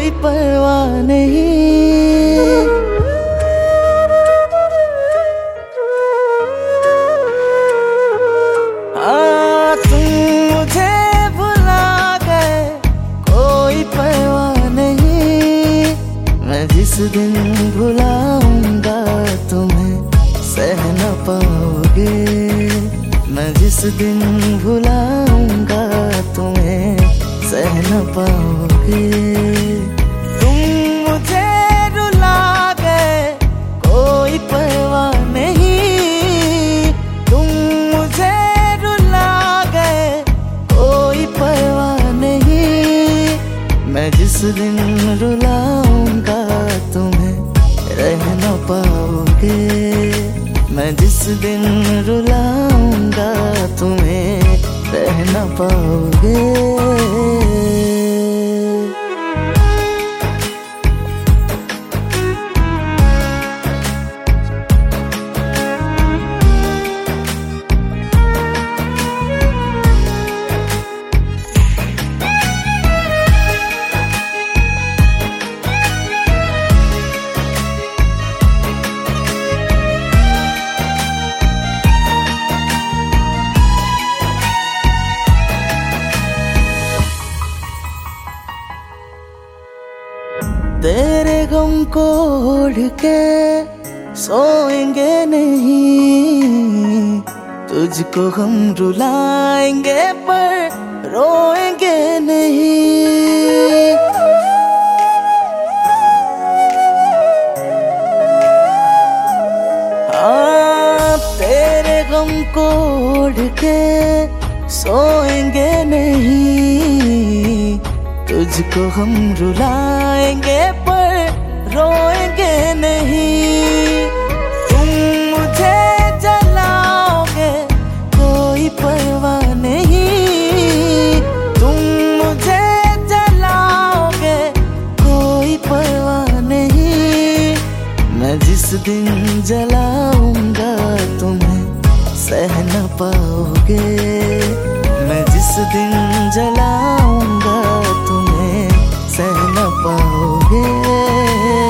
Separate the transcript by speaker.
Speaker 1: कोई परवाह नहीं। हाँ तुम मुझे भुला गए, कोई परवाह नहीं। मैं जिस दिन भुलाऊंगा तुम्हें सह न पाओगे। मैं जिस दिन भुलाऊंगा तुम्हें सह न पाओगे। तुम मुझे रुला गए, कोई परवाह नहीं। तुम मुझे रुला गए, कोई परवाह नहीं। मैं जिस दिन रुलाऊंगा तुम्हें रह न पाओगे। मैं जिस दिन रुलाऊंगा तुम्हें रह न पाओगे। तेरे गम को ओढ़ के सोएंगे नहीं। तुझको हम रुलाएंगे पर रोएंगे नहीं। हाँ तेरे गम को ओढ़ के सोएंगे नहीं। तुझको हम रुलाएंगे पर रोएंगे नहीं। तुम मुझे जलाओगे, कोई परवाह नहीं। तुम मुझे जलाओगे, कोई परवाह नहीं। मैं जिस दिन जलाऊंगा तुम्हें सह न पाओगे। मैं जिस दिन जलाऊंगा तुम्हें सह न पाओगे।